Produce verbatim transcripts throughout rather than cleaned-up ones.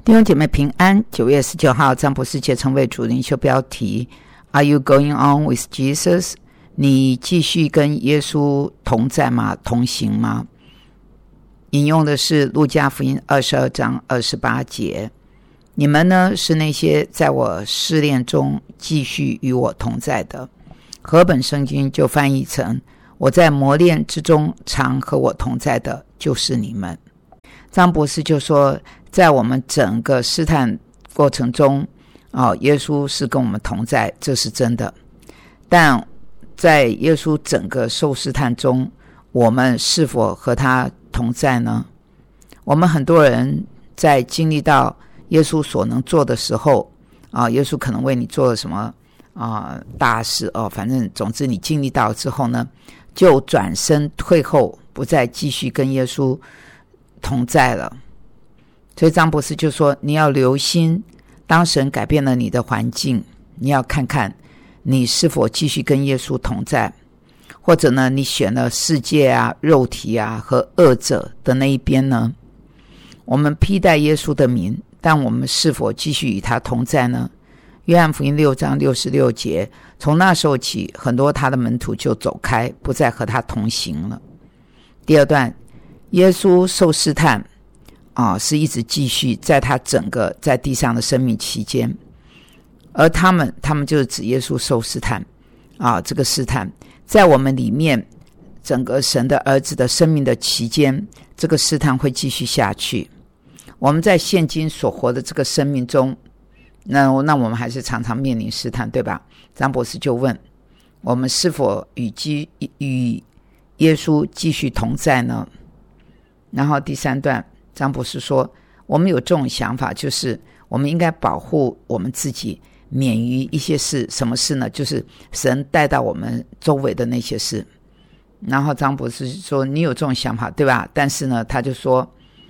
弟兄姐妹平安。九月十九号，张博士节成为主领袖标题 Are you going on with Jesus？ 你继续跟耶稣同在吗？同行吗？引用的是路加福音二十二章二十八节。你们呢，是那些在我试炼中继续与我同在的。和本圣经就翻译成我在磨练之中常和我同在的就是你们。张博士就说，在我们整个试探过程中、哦、耶稣是跟我们同在，这是真的。但在耶稣整个受试探中，我们是否和他同在呢？我们很多人在经历到耶稣所能做的时候、啊、耶稣可能为你做了什么、啊、大事、哦、反正总之你经历到之后呢，就转身退后，不再继续跟耶稣同在了。所以张博士就说，你要留心，当神改变了你的环境，你要看看你是否继续跟耶稣同在，或者呢，你选了世界啊、肉体啊和恶者的那一边呢？我们披戴耶稣的名，但我们是否继续与他同在呢？约翰福音六章六十六节，从那时候起，很多他的门徒就走开，不再和他同行了。第二段，耶稣受试探啊，是一直继续在他整个在地上的生命期间，而他们他们就是指耶稣受试探啊，这个试探在我们里面整个神的儿子的生命的期间，这个试探会继续下去。我们在现今所活的这个生命中，那那我们还是常常面临试探，对吧？张博士就问，我们是否与基与耶稣继续同在呢？然后第三段，张博士说，我们有这种想法，就是我们应该保护我们自己免于一些事。什么事呢？就是神带到我们周围的那些事。然后张博士说，你有这种想法，对吧？但是呢，他就说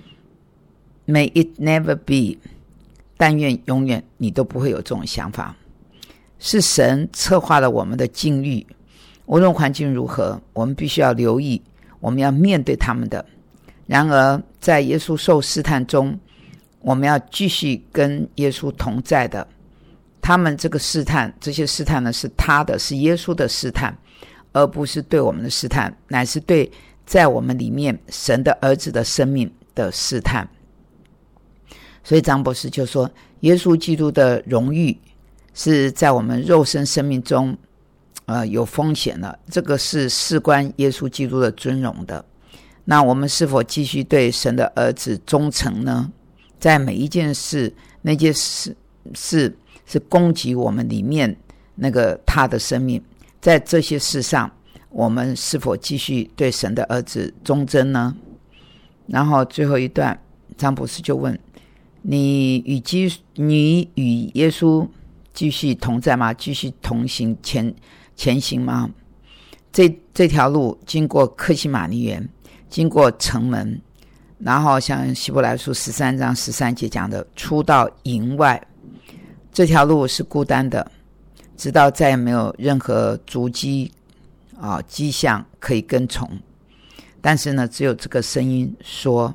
May it never be， 但愿永远你都不会有这种想法。是神策划了我们的境遇，无论环境如何，我们必须要留意，我们要面对他们的。然而在耶稣受试探中，我们要继续跟耶稣同在的。他们这个试探，这些试探呢，是他的，是耶稣的试探，而不是对我们的试探，乃是对在我们里面神的儿子的生命的试探。所以张博士就说，耶稣基督的荣誉是在我们肉身生命中呃，有风险的，这个是事关耶稣基督的尊荣的。那我们是否继续对神的儿子忠诚呢？在每一件事，那件事是是攻击我们里面那个他的生命，在这些事上，我们是否继续对神的儿子忠贞呢？然后最后一段，张博士就问，你与基你与耶稣继续同在吗？继续同行前前行吗？这这条路经过客西马尼园，经过城门，然后像希伯来书十三章十三节讲的，出到营外，这条路是孤单的，直到再也没有任何足迹啊迹象可以跟从。但是呢，只有这个声音说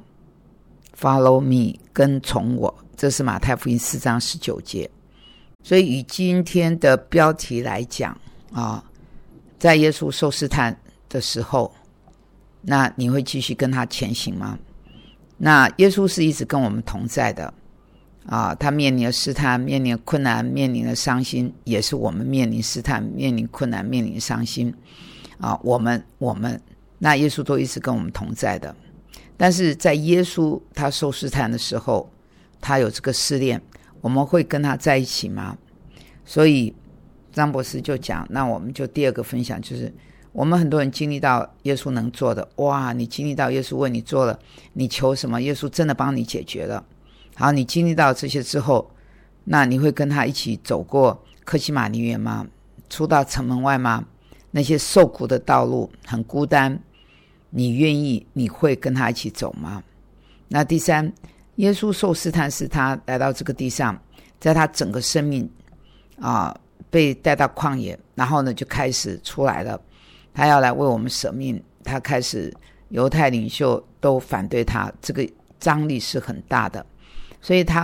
Follow me， 跟从我，这是马太福音四章十九节。所以以今天的标题来讲啊，在耶稣受试探的时候，那你会继续跟他前行吗？那耶稣是一直跟我们同在的啊，他面临了试探，面临了困难，面临了伤心，也是我们面临试探，面临困难，面临伤心啊，我们我们那耶稣都一直跟我们同在的。但是在耶稣他受试探的时候，他有这个试炼，我们会跟他在一起吗？所以张博士就讲，那我们就第二个分享，就是我们很多人经历到耶稣能做的，哇，你经历到耶稣为你做了，你求什么，耶稣真的帮你解决了。好，你经历到这些之后，那你会跟他一起走过客西马尼园吗？出到城门外吗？那些受苦的道路很孤单，你愿意你会跟他一起走吗？那第三，耶稣受试探是他来到这个地上，在他整个生命啊被带到旷野，然后呢就开始出来了，他要来为我们舍命，他开始犹太领袖都反对他，这个张力是很大的，所以他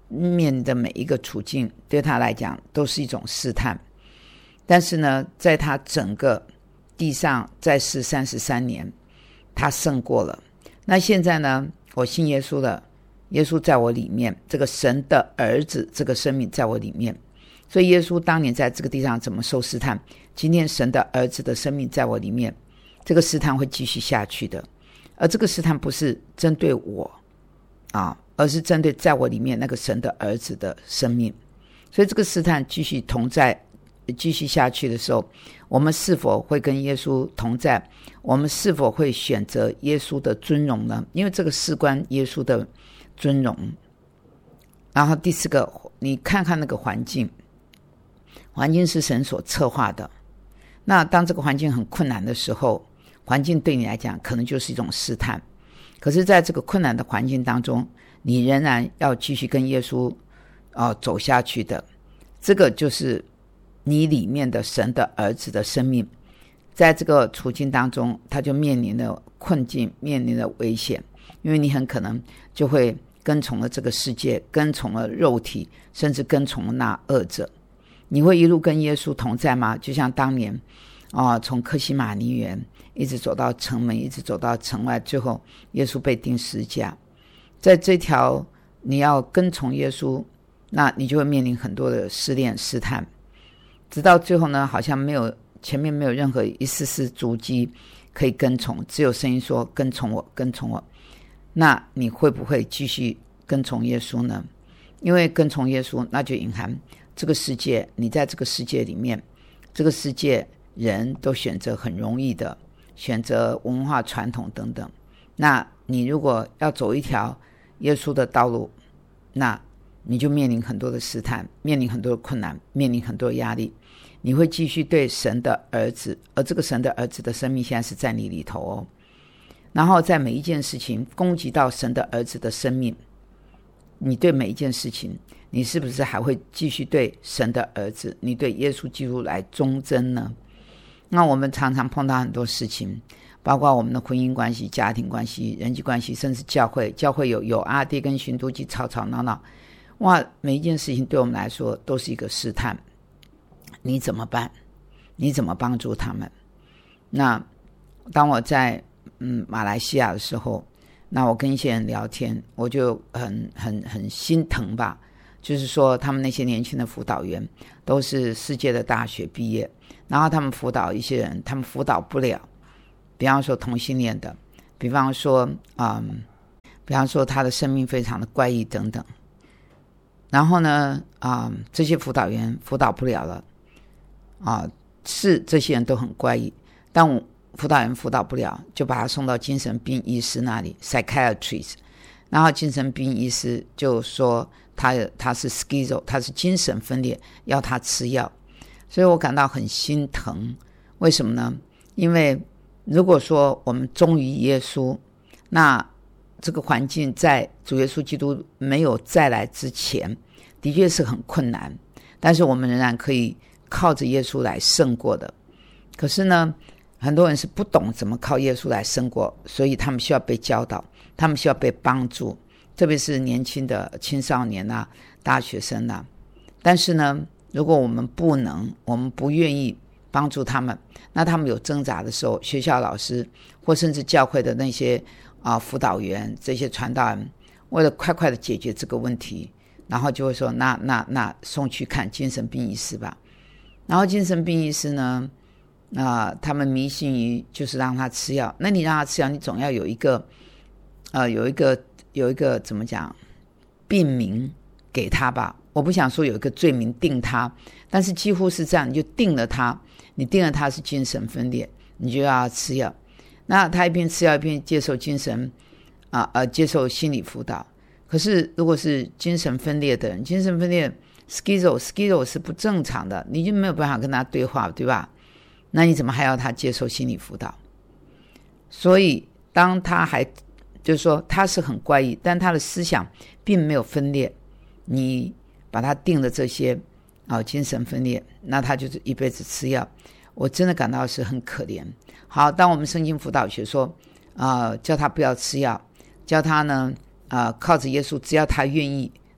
面临的每一个处境对他来讲都是一种试探。但是呢，在他整个地上在世三十三年，他胜过了。那现在呢，我信耶稣了，耶稣在我里面，这个神的儿子这个生命在我里面，所以耶稣当年在这个地上怎么受试探，今天神的儿子的生命在我里面，这个试探会继续下去的。而这个试探不是针对我啊，而是针对在我里面那个神的儿子的生命。所以这个试探继续同在继续下去的时候，我们是否会跟耶稣同在？我们是否会选择耶稣的尊荣呢？因为这个事关耶稣的尊荣。然后第四个，你看看那个环境，环境是神所策划的。那当这个环境很困难的时候，环境对你来讲可能就是一种试探。可是在这个困难的环境当中，你仍然要继续跟耶稣、呃、走下去的。这个就是你里面的神的儿子的生命，在这个处境当中，他就面临了困境，面临了危险，因为你很可能就会跟从了这个世界，跟从了肉体，甚至跟从了那恶者。你会一路跟耶稣同在吗？就像当年啊、呃，从客西马尼园一直走到城门，一直走到城外，最后耶稣被钉十字架。在这条你要跟从耶稣，那你就会面临很多的试炼试探，直到最后呢，好像没有前面没有任何一丝丝足迹可以跟从，只有声音说跟从我，跟从我。那你会不会继续跟从耶稣呢？因为跟从耶稣，那就隐含这个世界，你在这个世界里面，这个世界人都选择很容易的，选择文化传统等等。那你如果要走一条耶稣的道路，那你就面临很多的试探，面临很多的困难，面临很多的压力。你会继续对神的儿子，而这个神的儿子的生命现在是在你里头哦。然后在每一件事情攻击到神的儿子的生命，你对每一件事情，你是不是还会继续对神的儿子，你对耶稣基督来忠贞呢？那我们常常碰到很多事情，包括我们的婚姻关系、家庭关系、人际关系，甚至教会教会有有阿爹跟寻都记吵吵闹闹，哇，每一件事情对我们来说都是一个试探。你怎么办？你怎么帮助他们？那当我在嗯马来西亚的时候，那我跟一些人聊天，我就很很很心疼吧。就是说他们那些年轻的辅导员都是世界的大学毕业，然后他们辅导一些人，他们辅导不了，比方说同性恋的，比方说嗯，比方说他的生命非常的怪异等等。然后呢啊、嗯，这些辅导员辅导不了了啊，是这些人都很怪异，但我辅导员辅导不了，就把他送到精神病医师那里 psychiatrist， 然后精神病医师就说他他是 schizo， 他是精神分裂，要他吃药。所以我感到很心疼。为什么呢？因为如果说我们忠于耶稣，那这个环境在主耶稣基督没有再来之前的确是很困难，但是我们仍然可以靠着耶稣来胜过的。可是呢，很多人是不懂怎么靠耶稣来胜过，所以他们需要被教导，他们需要被帮助，特别是年轻的青少年啊、大学生啊。但是呢，如果我们不能，我们不愿意帮助他们，那他们有挣扎的时候，学校老师或甚至教会的那些啊辅导员、这些传道人，为了快快的解决这个问题，然后就会说那那那送去看精神病医师吧。然后精神病医师呢，啊、呃，他们迷信于就是让他吃药。那你让他吃药，你总要有一个呃有一个有一个怎么讲病名给他吧。我不想说有一个罪名定他，但是几乎是这样，你就定了他，你定了他是精神分裂，你就要他吃药。那他一边吃药一边接受精神啊呃接受心理辅导。可是如果是精神分裂的人，精神分裂 schizo schizo 是不正常的，你就没有办法跟他对话，对吧？那你怎么还要他接受心理辅导？所以当他还就是说他是很怪异，但他的思想并没有分裂，你把他定了这些啊精神分裂，那他就是一辈子吃药。我真的感到是很可怜。好，当我们圣经辅导学说啊、呃，叫他不要吃药，叫他呢啊、呃、靠着耶稣，只要他愿意，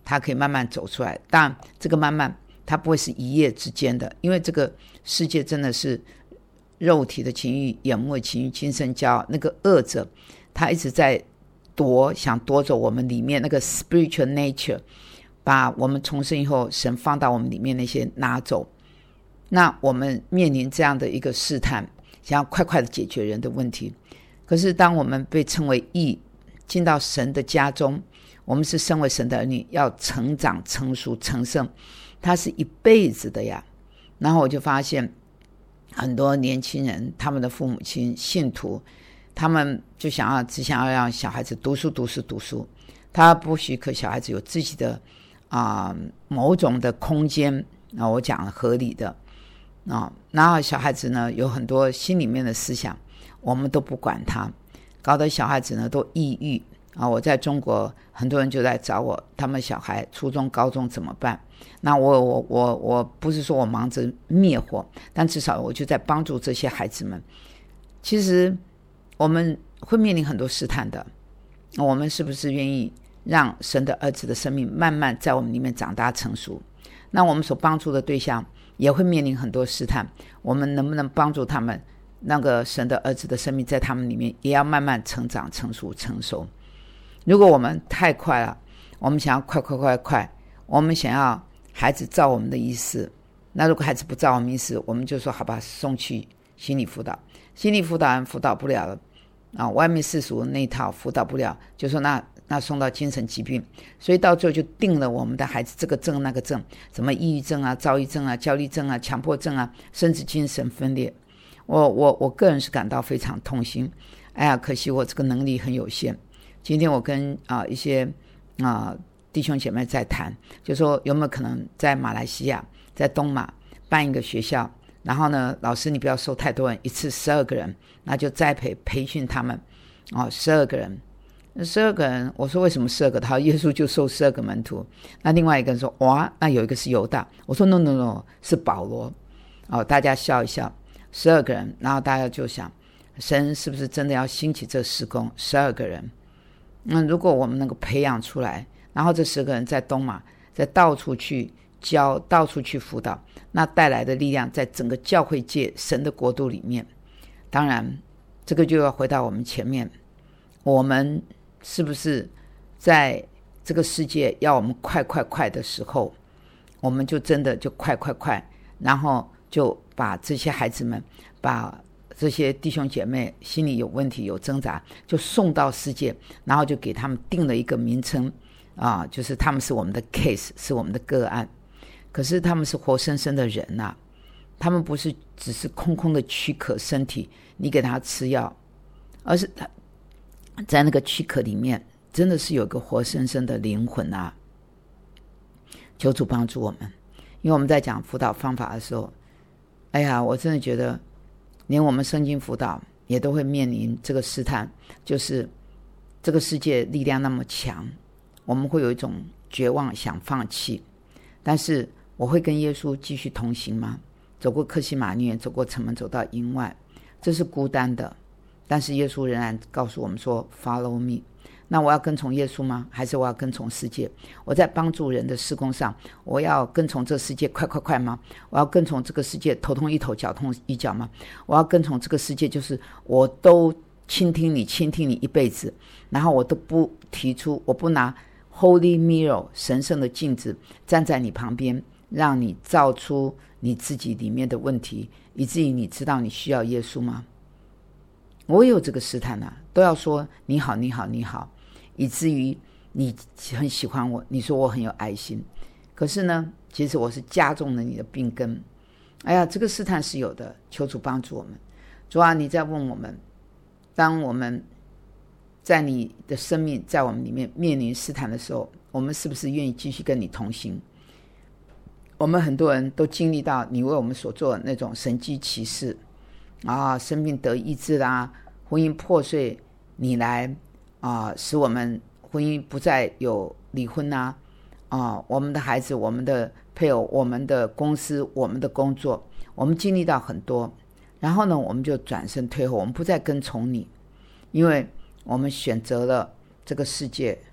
他可以慢慢走出来。当然这个慢慢它不会是一夜之间的，因为这个世界真的是肉体的情欲、眼目的情欲、今生骄傲，那个恶者他一直在夺，想夺走我们里面那个 spiritual nature， 把我们重生以后神放到我们里面那些拿走。那我们面临这样的一个试探，想要快快的解决人的问题。可是当我们被称为义，进到神的家中，我们是身为神的儿女，要成长成熟成圣，它是一辈子的呀。然后我就发现很多年轻人，他们的父母亲信徒，他们就想要只想要让小孩子读书读书读书，他不许可小孩子有自己的啊、呃、某种的空间啊，我讲合理的啊，然后小孩子呢有很多心里面的思想，我们都不管他，搞得小孩子呢都抑郁啊。我在中国很多人就来找我，他们小孩初中高中怎么办？那我我我我不是说我忙着灭火，但至少我就在帮助这些孩子们。其实我们会面临很多试探的，我们是不是愿意让神的儿子的生命慢慢在我们里面长大成熟？那我们所帮助的对象也会面临很多试探，我们能不能帮助他们，那个神的儿子的生命在他们里面也要慢慢成长成熟成熟。如果我们太快了，我们想要快快快快，我们想要孩子照我们的意思，那如果孩子不照我们意思，我们就说好吧，送去心理辅导，心理辅导人辅导不了了啊，外面世俗那一套辅导不了，就说那那送到精神疾病，所以到最后就定了我们的孩子这个症那个症，什么抑郁症啊、躁郁症啊、焦虑症啊、强迫症啊，甚至精神分裂。我我我个人是感到非常痛心，哎呀，可惜我这个能力很有限。今天我跟啊、呃、一些啊、呃、弟兄姐妹在谈，就说有没有可能在马来西亚，在东马办一个学校，然后呢，老师你不要收太多人，一次十二个人，那就栽培培训他们哦，十二个人。十二个人，我说为什么十二个？他说耶稣就收十二个门徒。那另外一个人说哇，那有一个是犹大。我说 no no no 是保罗。哦，大家笑一笑，十二个人，然后大家就想，神是不是真的要兴起这事工？十二个人，那、嗯、如果我们能够培养出来，然后这十个人在东马，在到处去教，到处去辅导，那带来的力量在整个教会界、神的国度里面，当然这个就要回到我们前面，我们是不是在这个世界要我们快快快的时候，我们就真的就快快快，然后就把这些孩子们，把这些弟兄姐妹心里有问题有挣扎，就送到世界，然后就给他们定了一个名称啊，就是他们是我们的 case， 是我们的个案。可是他们是活生生的人啊，他们不是只是空空的躯壳身体，你给他吃药，而是他在那个躯壳里面真的是有个活生生的灵魂啊。求主帮助我们，因为我们在讲辅导方法的时候，哎呀，我真的觉得连我们圣经辅导也都会面临这个试探，就是这个世界力量那么强，我们会有一种绝望想放弃。但是我会跟耶稣继续同行吗？走过客西马尼，走过城门，走到营外，这是孤单的，但是耶稣仍然告诉我们说 Follow me。 那我要跟从耶稣吗？还是我要跟从世界？我在帮助人的事工上，我要跟从这世界快快快吗？我要跟从这个世界头痛一头脚痛一脚吗？我要跟从这个世界，就是我都倾听你倾听你一辈子，然后我都不提出，我不拿 Holy Mirror 神圣的镜子站在你旁边，让你照出你自己里面的问题，以至于你知道你需要耶稣吗？我也有这个试探啊，都要说你好你好你好，以至于你很喜欢我，你说我很有爱心，可是呢，其实我是加重了你的病根。哎呀，这个试探是有的，求主帮助我们。主啊，你在问我们，当我们在你的生命在我们里面面临试探的时候，我们是不是愿意继续跟你同行？我们很多人都经历到你为我们所做的那种神迹奇事啊，生命得医治啦，婚姻破碎，你来啊，使我们婚姻不再有离婚啊，啊，我们的孩子，我们的配偶，我们的公司，我们的工作，我们经历到很多，然后呢，我们就转身退后，我们不再跟从你，因为我们选择了这个世界，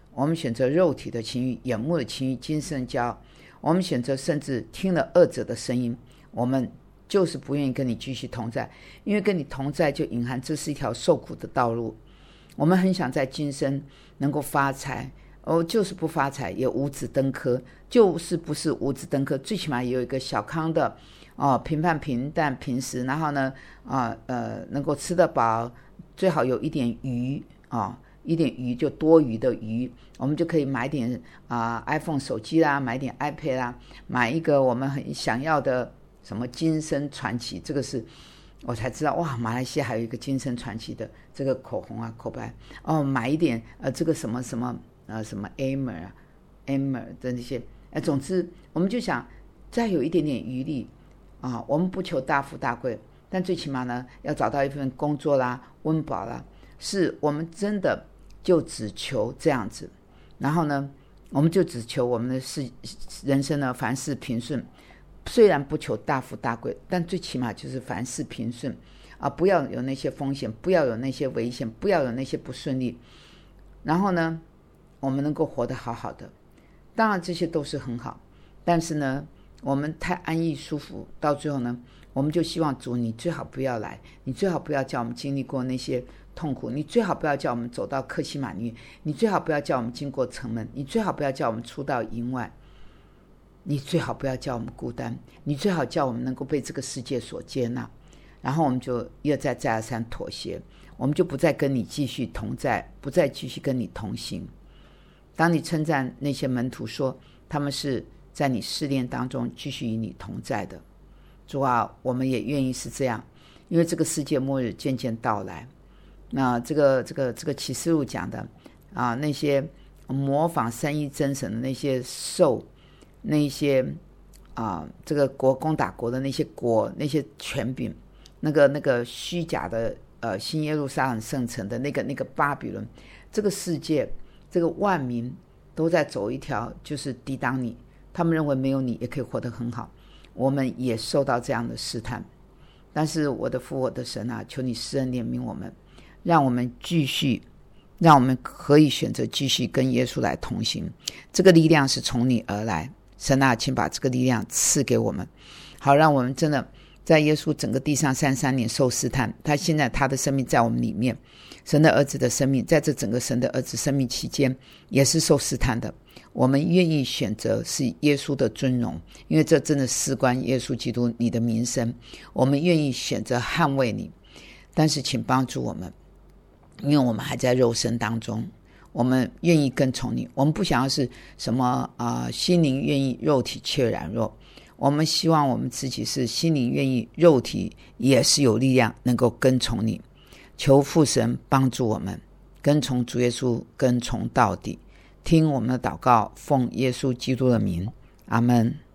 我们选择肉体的情欲、眼目的情欲、今生骄傲，我们选择甚至听了恶者的声音，我们就是不愿意跟你继续同在，因为跟你同在就隐含这是一条受苦的道路。我们很想在今生能够发财，哦，就是不发财也五子登科，就是不是五子登科，最起码也有一个小康的哦，平凡平淡平时，然后呢啊 呃, 呃能够吃得饱，最好有一点余啊、哦，一点余就多余的余，我们就可以买点啊、呃、iPhone 手机啦，买点 iPad 啦，买一个我们很想要的什么今生传奇，这个是我才知道哇，马来西亚还有一个今生传奇的这个口红啊口白哦，买一点呃这个什么什么呃什么 Amer 啊 Amer 的那些，呃总之我们就想再有一点点余力啊，我们不求大富大贵，但最起码呢要找到一份工作啦，温饱啦，是我们真的就只求这样子，然后呢我们就只求我们的事人生呢凡事平顺，虽然不求大富大贵，但最起码就是凡事平顺啊，不要有那些风险，不要有那些危险，不要有那些不顺利，然后呢我们能够活得好好的，当然这些都是很好，但是呢我们太安逸舒服，到最后呢我们就希望主你最好不要来，你最好不要叫我们经历过那些痛苦，你最好不要叫我们走到客西马尼，你最好不要叫我们经过城门，你最好不要叫我们出到营外，你最好不要叫我们孤单，你最好叫我们能够被这个世界所接纳，然后我们就一而再再而三妥协，我们就不再跟你继续同在，不再继续跟你同行。当你称赞那些门徒说他们是在你试炼当中继续与你同在的，主啊，我们也愿意是这样，因为这个世界末日渐渐到来。那这个这个这个启示录讲的啊，那些模仿三一真神的那些兽，那些啊这个国攻打国的那些国，那些权柄，那个那个虚假的呃新耶路撒冷圣城的那个那个巴比伦，这个世界这个万民都在走一条就是抵挡你，他们认为没有你也可以活得很好，我们也受到这样的试探，但是我的父我的神啊，求你施恩怜悯我们，让我们继续，让我们可以选择继续跟耶稣来同行，这个力量是从你而来，神啊，请把这个力量赐给我们，好让我们真的在耶稣整个地上三十三年受试探，他现在他的生命在我们里面，神的儿子的生命在这整个神的儿子生命期间也是受试探的，我们愿意选择是耶稣的尊荣，因为这真的事关耶稣基督你的名声，我们愿意选择捍卫你，但是请帮助我们，因为我们还在肉身当中，我们愿意跟从你，我们不想要是什么、呃、心灵愿意肉体却软弱，我们希望我们自己是心灵愿意肉体也是有力量能够跟从你，求父神帮助我们跟从主耶稣，跟从到底，听我们的祷告，奉耶稣基督的名，阿们。